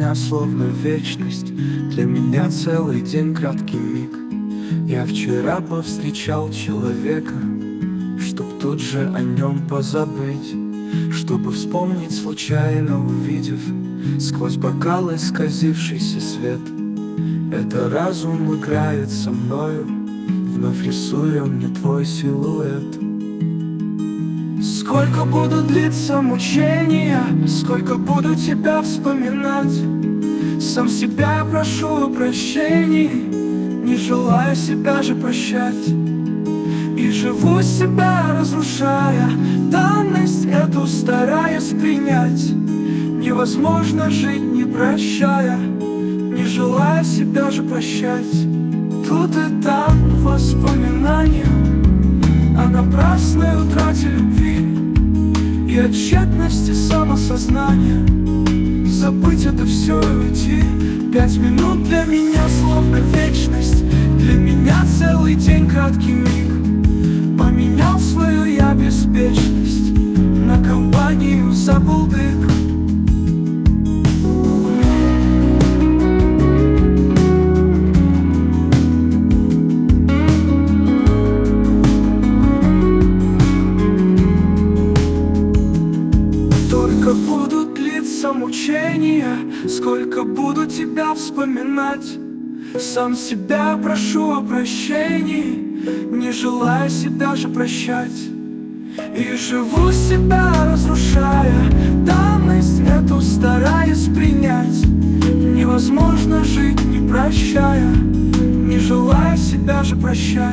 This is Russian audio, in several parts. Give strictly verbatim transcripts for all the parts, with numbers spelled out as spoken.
меня словно вечность, для меня целый день краткий миг. Я вчера повстречал человека, чтоб тут же о нем позабыть, чтобы вспомнить, случайно увидев сквозь бокалы исказившийся свет. Это разум играет со мною, вновь рисуя мне твой силуэт. Сколько буду длиться мучения, сколько буду тебя вспоминать. Сам себя прошу о прощении, не желаю себя же прощать. И живу себя, разрушая данность эту, стараясь принять. Невозможно жить, не прощая, не желая себя же прощать. Тут и там воспоминания о напрасной утрате любви и о тщетности самосознания. Забыть это все и уйти. Пять минут для меня словно вечность, для меня целый день краткий миг. Поменял свою я беспечность на компанию забулдык. Сколько будут длиться мучения, сколько буду тебя вспоминать. Сам себя прошу о прощении, не желая себя же прощать. И живу себя, разрушая данность эту, стараясь принять. Невозможно жить, не прощая, не желая себя же прощать.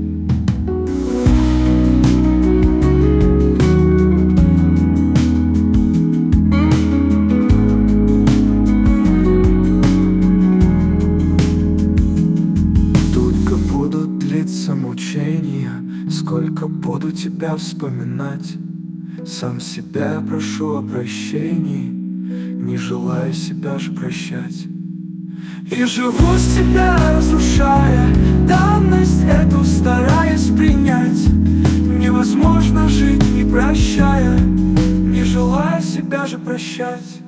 Мучения, сколько буду тебя вспоминать. Сам себя прошу о прощении, не желая себя же прощать. И живу себя, разрушая данность эту, стараясь принять. Невозможно жить, не прощая, не желая себя же прощать.